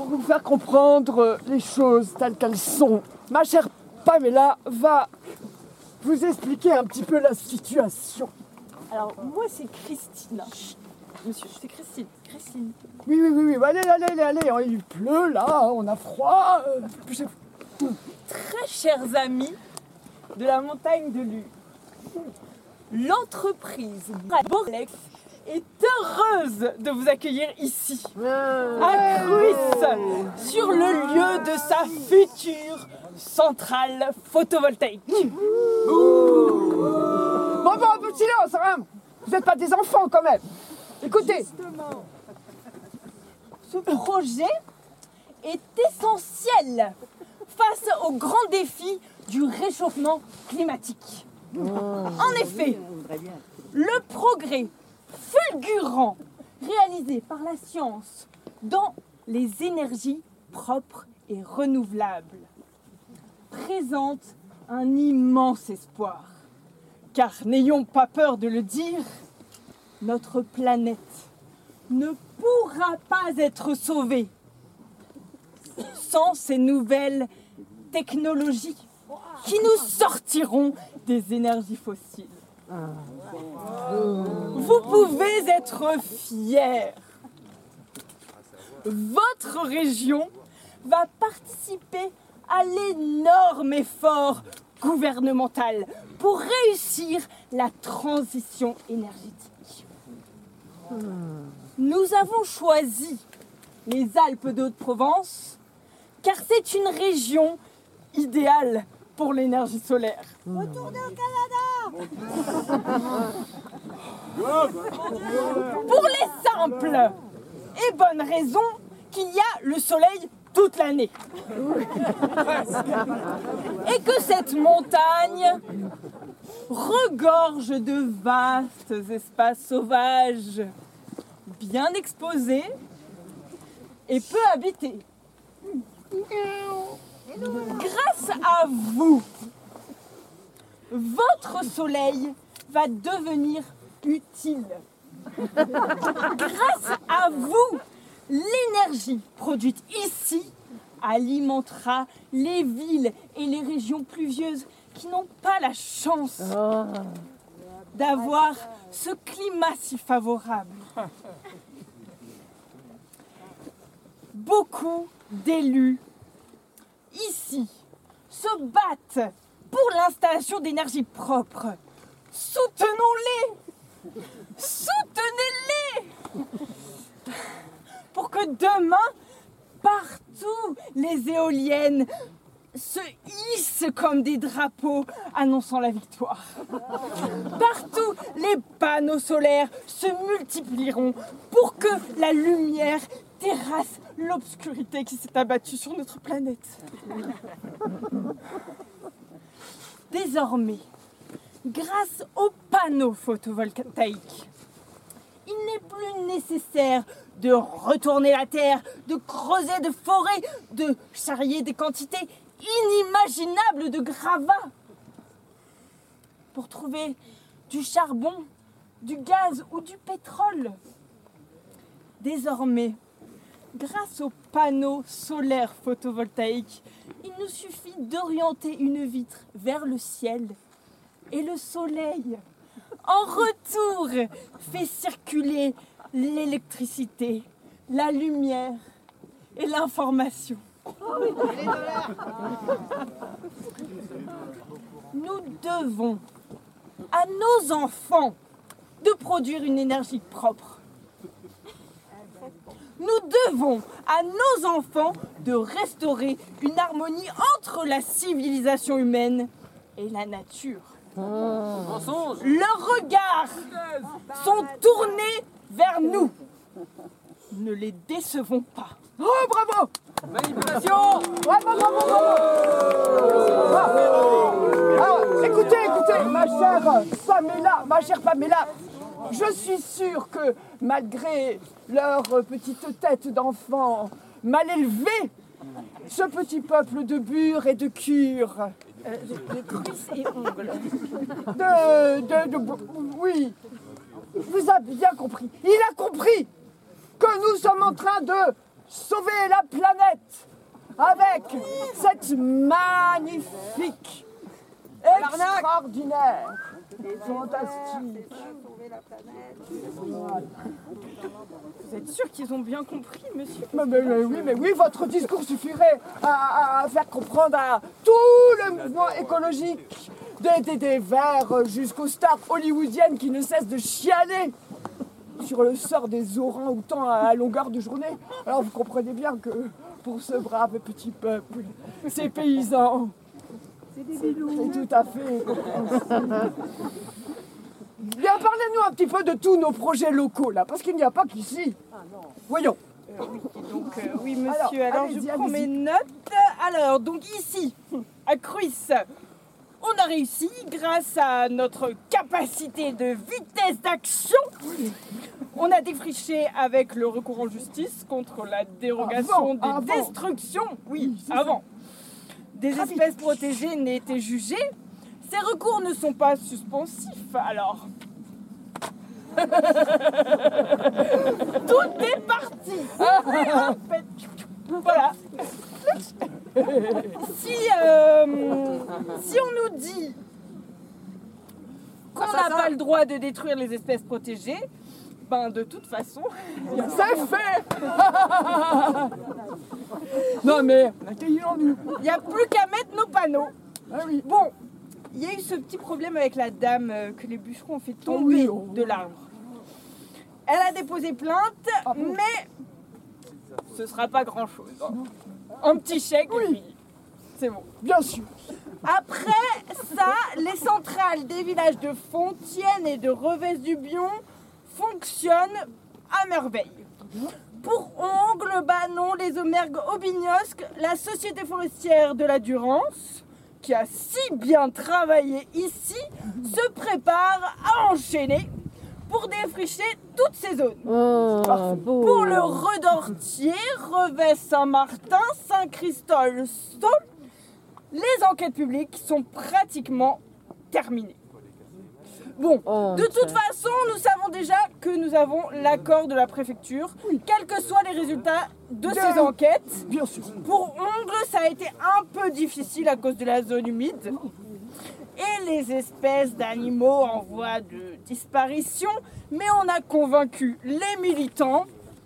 vous faire comprendre les choses telles qu'elles sont, ma chère Pamela va vous expliquer un petit peu la situation. Alors, moi, c'est Christine. Monsieur, c'est Christine. Christine. Oui, allez, il pleut là, on a froid. Très chers amis de la montagne de Lu, l'entreprise Borlex est heureuse de vous accueillir ici, à Cruis, sur le lieu de sa future centrale photovoltaïque. Bon, un peu de silence, hein. Vous n'êtes pas des enfants quand même. Écoutez. Justement, ce projet est essentiel face aux grands défis du réchauffement climatique. En effet, le progrès fulgurant réalisé par la science dans les énergies propres et renouvelables présente un immense espoir. Car n'ayons pas peur de le dire, notre planète ne pourra pas être sauvée sans ces nouvelles technologies qui nous sortiront des énergies fossiles. Vous pouvez être fiers. Votre région va participer à l'énorme effort gouvernemental pour réussir la transition énergétique. Nous avons choisi les Alpes d'Haute-Provence car c'est une région idéale pour l'énergie solaire. Retournez au Canada. Pour les simples et bonnes raisons qu'il y a le soleil toute l'année. Et que cette montagne regorge de vastes espaces sauvages, bien exposés et peu habités. Grâce à vous, votre soleil va devenir utile. Grâce à vous, l'énergie produite ici alimentera les villes et les régions pluvieuses qui n'ont pas la chance d'avoir ce climat si favorable. Beaucoup d'élus ici se battent pour l'installation d'énergie propre. Soutenons-les! Soutenez-les! Pour que demain, partout, les éoliennes se hissent comme des drapeaux annonçant la victoire. Partout, les panneaux solaires se multiplieront pour que la lumière terrasse l'obscurité qui s'est abattue sur notre planète. Désormais, grâce aux panneaux photovoltaïques, il n'est plus nécessaire de retourner la terre, de creuser de forêts, de charrier des quantités inimaginables de gravats pour trouver du charbon, du gaz ou du pétrole. Désormais, grâce aux panneaux solaires photovoltaïques, il nous suffit d'orienter une vitre vers le ciel et le soleil, en retour, fait circuler l'électricité, la lumière et l'information. Nous devons à nos enfants de produire une énergie propre. Nous devons à nos enfants de restaurer une harmonie entre la civilisation humaine et la nature. Leurs regards sont tournés vers nous. Ne les décevons pas. Oh, bravo! Manipulation! Bravo! Écoutez, ma chère Pamela, je suis sûre que malgré leur petite tête d'enfant mal élevée, ce petit peuple de bure et de cure, De cuisses et ongles. oui, vous avez bien compris. Il a compris que nous sommes en train de sauver la planète avec cette magnifique, extraordinaire, fantastique. Vous êtes sûr qu'ils ont bien compris, monsieur? Mais oui, votre discours suffirait à faire comprendre à tout le mouvement écologique, des Verts jusqu'aux stars hollywoodiennes qui ne cessent de chialer sur le sort des orang-outans à longueur de journée. Alors vous comprenez bien que pour ce brave petit peuple, ces paysans, c'est tout à fait compréhensible. Bien, parlez-nous un petit peu de tous nos projets locaux, là, parce qu'il n'y a pas qu'ici. Voyons. Oui, monsieur, alors je prends mes notes. Alors, donc ici, à Cruys, on a réussi, grâce à notre capacité de vitesse d'action, on a défriché avec le recours en justice contre la dérogation Avant. destructions, avant, des espèces protégées n'aient été jugées. Ces recours ne sont pas suspensifs, alors. Tout est parti. Voilà. Si on nous dit qu'on n'a pas le droit de détruire les espèces protégées, ben de toute façon, C'est fait. Non mais, accueillons-nous. il n'y a plus qu'à mettre nos panneaux. Ah oui. Bon, il y a eu ce petit problème avec la dame que les bûcherons ont fait tomber Oui. de l'arbre. Elle a déposé plainte, mais ce sera pas grand-chose. Hein. Un petit chèque, et puis c'est bon. Bien sûr. Après ça, les centrales des villages de Fontienne et de Revès-du-Bion fonctionnent à merveille. Pour Ongles, Banon, les Aumergues, Aubignosc, la Société forestière de la Durance, qui a si bien travaillé ici, se prépare à enchaîner pour défricher toutes ces zones. Pour le Redortier, Revès, Saint-Martin, Saint-Christol, Saul, les enquêtes publiques sont pratiquement terminées. Bon, de toute façon, nous savons déjà que nous avons l'accord de la préfecture, quels que soient les résultats de ces enquêtes. Bien sûr. Pour Ongles, ça a été un peu difficile à cause de la zone humide et les espèces d'animaux en voie de disparition, mais on a convaincu les militants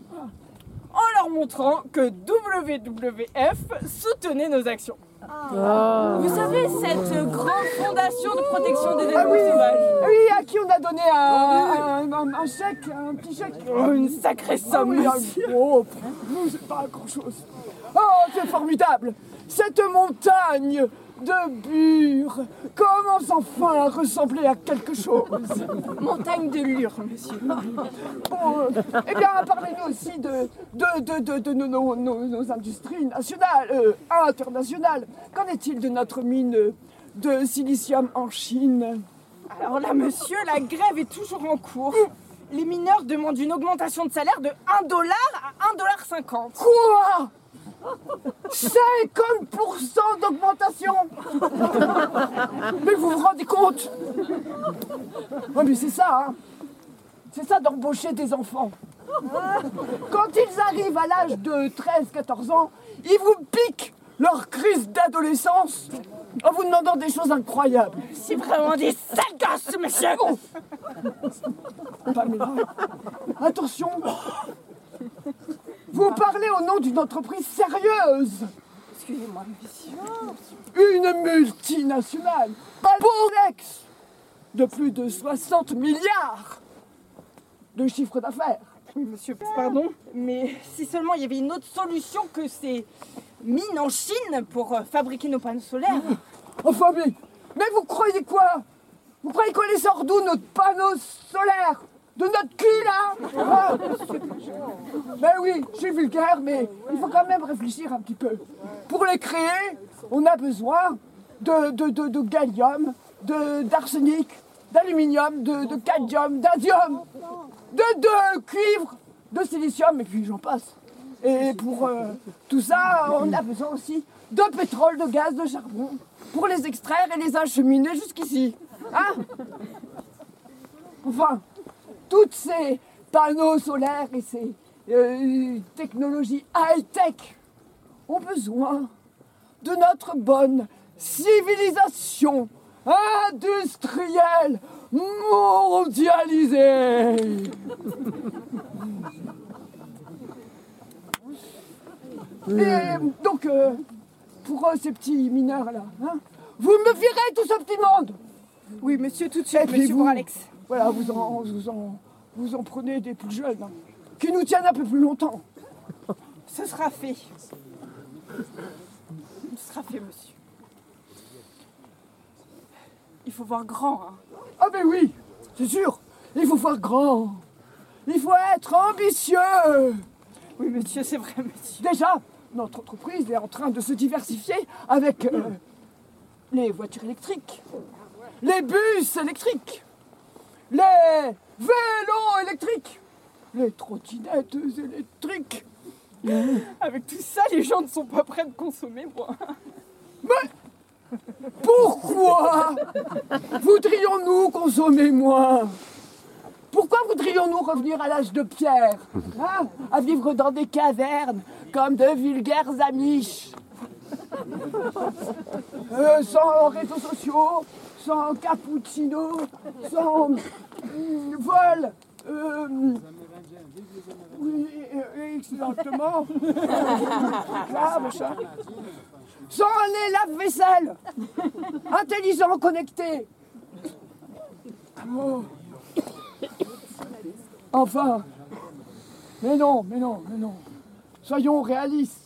en leur montrant que WWF soutenait nos actions. Vous savez, cette grande fondation de protection des animaux sauvages. Oui, à qui on a donné un chèque, un petit chèque. Une sacrée somme, monsieur. C'est pas grand-chose. Oh, c'est formidable. Cette montagne de Bure commence enfin à ressembler à quelque chose. Montagne de Lure, monsieur. Bon, eh bien, parlez-nous aussi de nos industries nationales, internationales. Qu'en est-il de notre mine de silicium en Chine? Alors là, monsieur, la grève est toujours en cours. Les mineurs demandent une augmentation de salaire de $1 à $1,50. Quoi? 50% d'augmentation. Mais vous vous rendez compte? Oh, mais c'est ça, hein. C'est ça d'embaucher des enfants. Quand ils arrivent à l'âge de 13-14 ans, ils vous piquent leur crise d'adolescence en vous demandant des choses incroyables. C'est vraiment des sales gosses, monsieur. Pamela, attention. Vous parlez au nom d'une entreprise sérieuse. Excusez-moi, monsieur. Une multinationale. Borex de plus de 60 milliards de chiffre d'affaires. Oui, monsieur, pardon, mais si seulement il y avait une autre solution que ces mines en Chine pour fabriquer nos panneaux solaires. Enfin, mais vous croyez quoi? Vous croyez qu'on les sort d'où, nos panneaux solaires? De notre cul, là? Ben oui, je suis vulgaire, mais il faut quand même réfléchir un petit peu. Pour les créer, on a besoin de gallium, d'arsenic, d'aluminium, de cadmium, d'indium, de cuivre, de silicium, et puis j'en passe. Et pour tout ça, on a besoin aussi de pétrole, de gaz, de charbon, pour les extraire et les acheminer jusqu'ici. Hein? Enfin, tous ces panneaux solaires et technologies high-tech ont besoin de notre bonne civilisation industrielle mondialisée. Et donc, pour ces petits mineurs-là, vous me virez tout ce petit monde. Oui, monsieur, tout de suite, Et puis monsieur vous, Alex. voilà, vous en prenez des plus jeunes, qui nous tiennent un peu plus longtemps. Ce sera fait. Ce sera fait, monsieur. Il faut voir grand, hein. Ah ben oui, c'est sûr, il faut voir grand. Il faut être ambitieux. Oui, monsieur, c'est vrai, monsieur. Déjà, notre entreprise est en train de se diversifier avec les voitures électriques, les bus électriques, les vélos électriques, les trottinettes électriques. Avec tout ça, les gens ne sont pas prêts de consommer, moi. Mais pourquoi voudrions-nous consommer moins? Pourquoi voudrions-nous revenir à l'âge de pierre, à vivre dans des cavernes comme de vulgaires amiches, sans réseaux sociaux, sans cappuccino, sans vol, oui, exactement, là, machin. Sans les lave-vaisselle, intelligents, connectés. Oh. Enfin, mais non. Soyons réalistes.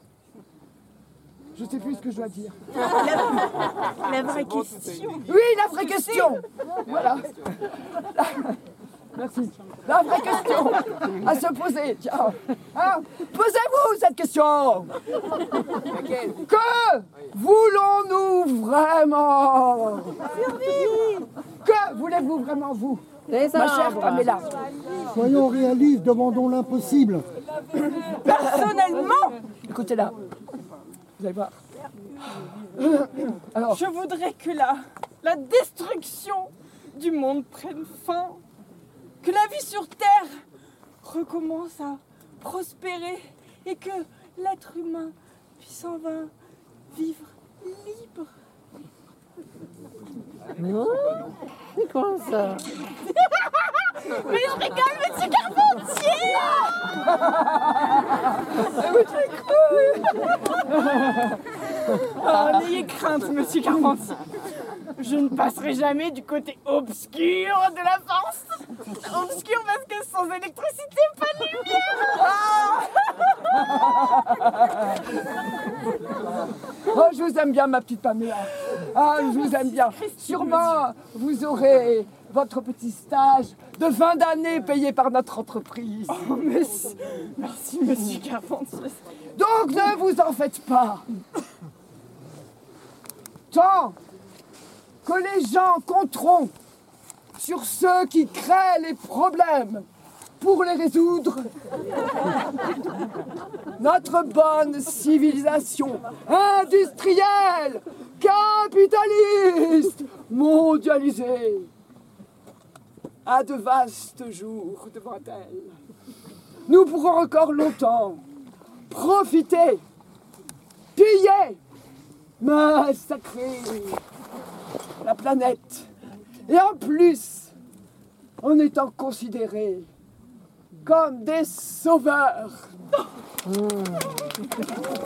Je sais plus ce que je dois dire. La vraie question. Oui, la vraie question. Voilà. Merci. La vraie question à se poser. Tiens, posez-vous cette question. Que voulons-nous vraiment? Que voulez-vous vraiment, vous, ma chère Pamela? Soyons réalistes, demandons l'impossible. Personnellement, Écoutez là. Vous allez voir. Alors, je voudrais que la destruction du monde prenne fin. Que la vie sur Terre recommence à prospérer et que l'être humain puisse enfin vivre libre. Non? C'est quoi ça? Mais je rigole, monsieur Carpentier! Oh, n'ayez crainte, monsieur Carpentier. Je ne passerai jamais du côté obscur de la force. Obscur parce que sans électricité, pas de lumière. oh, je vous aime bien, ma petite Pamela. Ah, je vous aime bien. Sûrement, vous aurez votre petit stage de fin d'année payé par notre entreprise. Oh, merci, monsieur Carpentier. Donc, ne vous en faites pas. Tant que les gens compteront sur ceux qui créent les problèmes pour les résoudre, notre bonne civilisation industrielle, capitaliste, mondialisée, a de vastes jours devant elle. Nous pourrons encore longtemps profiter, piller, massacrer la planète. Et en plus, en étant considérés comme des sauveurs.